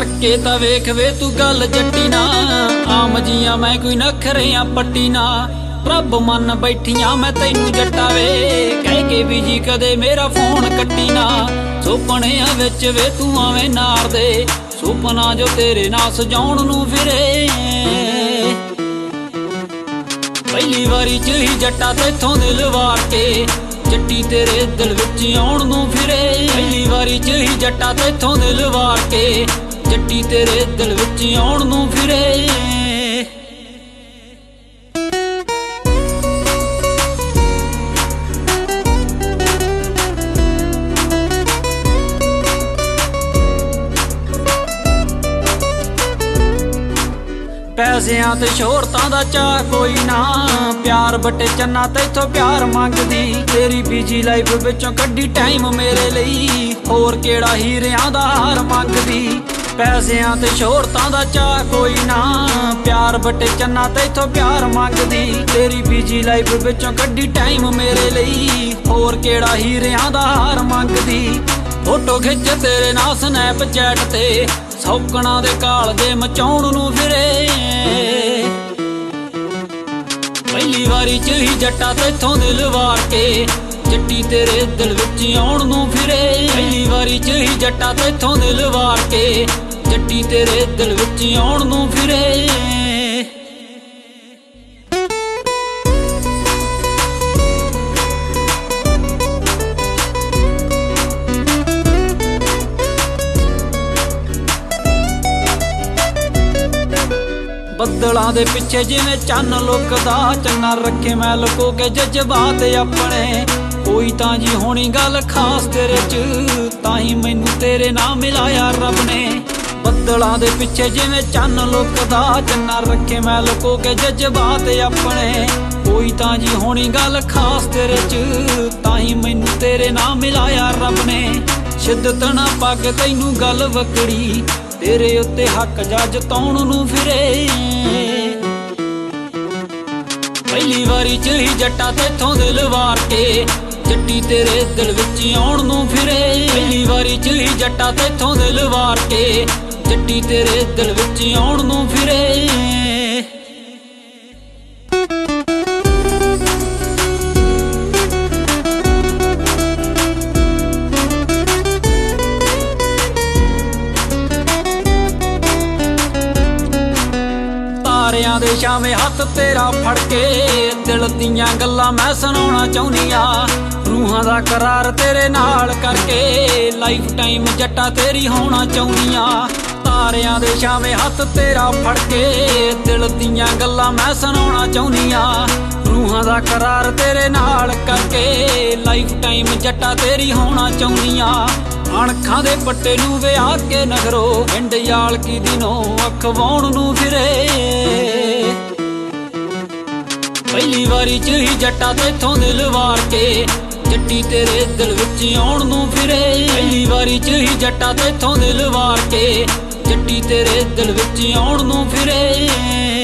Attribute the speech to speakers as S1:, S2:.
S1: ਕਰਕੇ ਤਾਂ ਵੇਖ ਵੇ ਤੂੰ ਗੱਲ ਜੱਟੀ ਨਾ, ਆਮ ਜੀਆਂ ਮੈਂ ਕੋਈ ਨਖਰਿਆਂ ਪੱਟੀ ਨਾ। ਰੱਬ ਮੰਨ ਬੈਠੀਆਂ ਮੈਂ ਤੈਨੂੰ ਜੱਟਾ ਵੇ, ਕਹਿ ਕੇ ਵੀ ਜੀ ਕਦੇ ਮੇਰਾ ਫੋਨ ਕੱਟੀ ਨਾ। ਸੁਪਨਿਆਂ ਵਿੱਚ ਵੇ ਤੂੰ ਆਵੇਂ ਨਾਰ ਦੇ, ਸੁਪਨਾ ਜੋ ਤੇਰੇ ਨਾਲ ਸਜਾਉਣ ਨੂੰ ਫਿਰੇ। ਪਹਿਲੀ ਵਾਰੀ ਚ ਹੀ ਜੱਟਾ ਤੈਥੋਂ ਦਿਲ ਵਾਰ ਕੇ, ਜੱਟੀ ਤੇਰੇ ਦਿਲ ਵਿੱਚ ਆਉਣ ਨੂੰ ਫਿਰੇ। ਪਹਿਲੀ ਵਾਰੀ ਚ ਹੀ ਜੱਟਾ ਤੈਥੋਂ ਦਿਲ ਵਾਰ ਕੇ, ਜੱਟੀ ਤੇਰੇ ਦਿਲ ਵਿੱਚ ਆਉਣ ਨੂੰ ਫਿਰੇ। ਪੈਸਿਆਂ ਤੇ ਸ਼ੋਹਰਤਾਂ ਦਾ ਚਾਹ ਕੋਈ ਨਾ, ਪਿਆਰ ਬਟੇ ਚੰਨਾ ਤੈਥੋਂ ਪਿਆਰ ਮੰਗਦੀ। ਤੇਰੀ ਬਿਜੀ ਲਾਈਫ ਵਿੱਚੋਂ ਕੱਢੀ ਟਾਈਮ ਮੇਰੇ ਲਈ, ਹੋਰ ਕਿਹੜਾ ਹੀਰਿਆਂ ਦਾ ਹਾਰ ਮੰਗਦੀ। ਪੈਸਿਆਂ ਤੇ ਸ਼ੋਹਰਤਾਂ ਦਾ ਚਾਹ ਕੋਈ ਨਾ, ਪਿਆਰ ਬਟੇ ਚੰਨਾ ਤੈਥੋਂ ਪਿਆਰ ਮੰਗਦੀ। ਤੇਰੀ ਬਿਜੀ ਲਾਈਫ ਵਿੱਚੋਂ ਕੱਢੀ ਟਾਈਮ ਮੇਰੇ ਲਈ, ਹੋਰ ਕਿਹੜਾ ਹੀਰਿਆਂ ਦਾ ਹਾਰ ਮੰਗਦੀ। ਫੋਟੋ ਖਿੱਚ ਤੇਰੇ ਨਾਲ ਸਨੈਪਚੈਟ ਤੇ, ਸੌਕਣਾ ਦੇ ਕਾਲਜੇ ਮਚਾਉਣ ਨੂੰ ਫਿਰੇ। ਪਹਿਲੀ ਵਾਰੀ ਚ ਹੀ ਜੱਟਾ ਤੈਥੋਂ ਦਿਲ ਵਾਰ ਕੇ, ਜੱਟੀ ਤੇਰੇ ਦਿਲ ਵਿੱਚ ਆਉਣ ਨੂੰ ਫਿਰੇ। ਪਹਿਲੀ ਵਾਰੀ ਚ ਹੀ ਜੱਟਾ ਤੈਥੋਂ ਦਿਲ ਵਾਰ ਕੇ, ਜੱਟੀ ਤੇਰੇ ਦਿਲ ਵਿੱਚ ਆਉਣ ਨੂੰ ਫਿਰੇ। ਬੱਦਲਾਂ ਦੇ ਪਿੱਛੇ ਜਿਵੇਂ ਚੰਨ ਲੁਕਦਾ, ਚੰਨਾ ਰੱਖੇ ਮੈਂ ਲੁਕੋ ਕੇ ਜਜ਼ਬਾਤ ਆਪਣੇ। ਕੋਈ ਤਾਂ ਜੀ ਹੋਣੀ ਗੱਲ ਖਾਸ ਤੇਰੇ ਚ, ਤਾਂ ਹੀ ਮੈਨੂੰ ਤੇਰੇ ਨਾਲ ਮਿਲਾਇਆ ਰੱਬ ਨੇ। ਬੱਦਲਾਂ ਦੇ ਪਿੱਛੇ ਜਿਵੇਂ ਚੰਨ ਲੁਕਦਾ, ਚੰਨਾ ਰੱਖੇ ਮੈਂ ਲੁਕੋ ਕੇ ਜਜ਼ਬਾਤ ਆਪਣੇ। ਕੋਈ ਤਾਂ ਜੀ ਹੋਣੀ ਗੱਲ ਖਾਸ ਤੇਰੇ ਚ, ਤਾਂ ਹੀ ਮੈਨੂੰ ਤੇਰੇ ਨਾਲ ਮਿਲਾਇਆ ਰੱਬ ਨੇ। ਸ਼ਿੱਦਤ ਨਾ ਪੱਗ ਤੈਨੂੰ ਗੱਲ ਵਕੜੀ, ਤੇਰੇ ਉੱਤੇ ਹੱਕ ਜਾ ਜਤਾਉਣ ਨੂੰ ਫਿਰੇ। ਪਹਿਲੀ ਵਾਰੀ ਚ ਹੀ ਜੱਟਾ ਤੈਥੋਂ ਦਿਲ ਵਾਰ ਕੇ, ਜੱਟੀ ਤੇਰੇ ਦਿਲ ਵਿੱਚ ਆਉਣ ਨੂੰ ਫਿਰੇ। ਪਹਿਲੀ ਵਾਰੀ ਚ ਹੀ ਜੱਟਾ ਤੈਥੋਂ ਦਿਲ ਵਾਰ ਕੇ, ਜੱਟੀ ਤੇਰੇ ਦਿਲ ਵਿੱਚ ਆਉਣ ਨੂੰ ਫਿਰੇ। ਤਾਰਿਆਂ ਦੇ ਛਾਵੇਂ ਹੱਥ ਤੇਰਾ ਫੜ ਕੇ, ਦਿਲ ਦੀਆਂ ਗੱਲਾਂ ਮੈਂ ਸੁਣਾਉਣਾ ਚਾਹੁੰਦੀ ਆ। ਰੂਹਾਂ ਦਾ ਕਰਾਰ ਤੇਰੇ ਨਾਲ ਕਰਕੇ, ਲਾਈਫ ਟਾਈਮ ਜੱਟਾ ਤੇਰੀ ਹੋਣਾ ਚਾਹੁੰਦੀ ਆ। ਤਾਰਿਆਂ ਦੇ ਛਾਵੇਂ ਹੱਥ ਤੇਰਾ ਫੜ ਕੇ, ਦਿਲ ਦੀਆਂ ਗੱਲਾਂ ਮੈਂ ਸੁਣਾਉਣਾ ਚਾਹੁੰਦੀ ਆ। ਰੂਹਾਂ ਦਾ ਕਰਾਰ ਤੇਰੇ ਨਾਲ ਕਰਕੇ, ਲਾਈਫ ਟਾਈਮ ਜੱਟਾ ਤੇਰੀ ਹੋਣਾ ਚਾਹੁੰਦੀ ਆ। ਅਣਖਾਂ ਦੇ ਪੱਟੇ ਨੂੰ ਵਿਆਹ ਕੇ ਨਗਰੋ, ਪਿੰਡ ਯਾਲਕੀ ਦਿਨੋਂ ਅਖਵਾਉਣ ਨੂੰ ਫਿਰੇ। ਪਹਿਲੀ ਵਾਰੀ ਚ ਹੀ ਜੱਟਾ ਤੈਥੋਂ ਦਿਲ ਵਾਰ ਕੇ, ਜੱਟੀ ਤੇਰੇ ਦਿਲ ਵਿੱਚ ਆਉਣ ਨੂੰ ਫਿਰੇ। ਪਹਿਲੀ ਵਾਰੀ ਚ ਹੀ ਜੱਟਾ ਤੈਥੋਂ ਦਿਲ ਵਾਰ ਕੇ, ਜੱਟੀ ਤੇਰੇ ਦਿਲ ਵਿੱਚ ਆਉਣ ਨੂੰ ਫਿਰੇ।